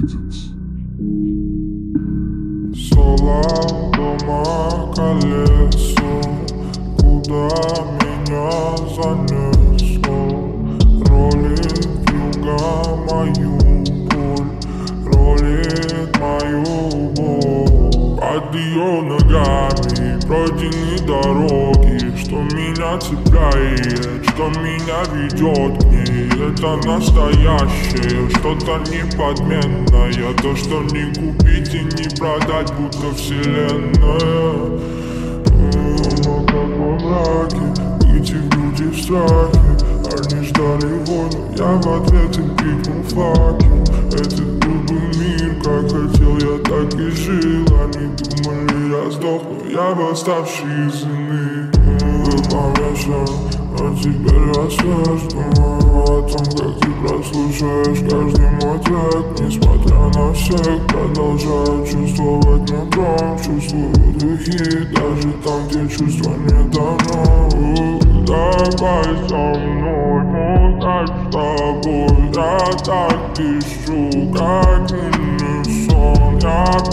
Соло дома колесо, куда меня занесло. Ролит юга мою боль, ролит мою боль. Под ее ногами пройдены дороги, что меня цепляет, что меня ведет к ней. Это настоящее, что-то неподменное, то, что не купить и не продать, будто вселенная. Но как во мраке, выйти в люди в страхе. Они ждали войну, я в ответ им крикнул факел. Этот был бы мир, как хотел я, так и жил. Они думали, я сдохну, я восставший из иных. Был по вечерам, но теперь рассвет. Думаю о том, как ты прослушаешь каждый мой трек. Несмотря на всех, продолжаю чувствовать нутром. Чувствую духи, даже там, где чувства не давно. Давай со мной, путай с тобой. Я так дышу, как умный сон. Я